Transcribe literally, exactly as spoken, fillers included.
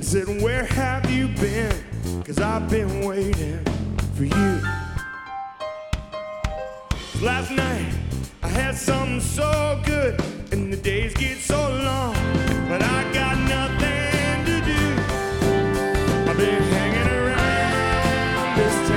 said, where have you been? Cause I've been waiting for you. Last night I had something so good, and the days get so long, but I got nothing to do. I've been hanging around this town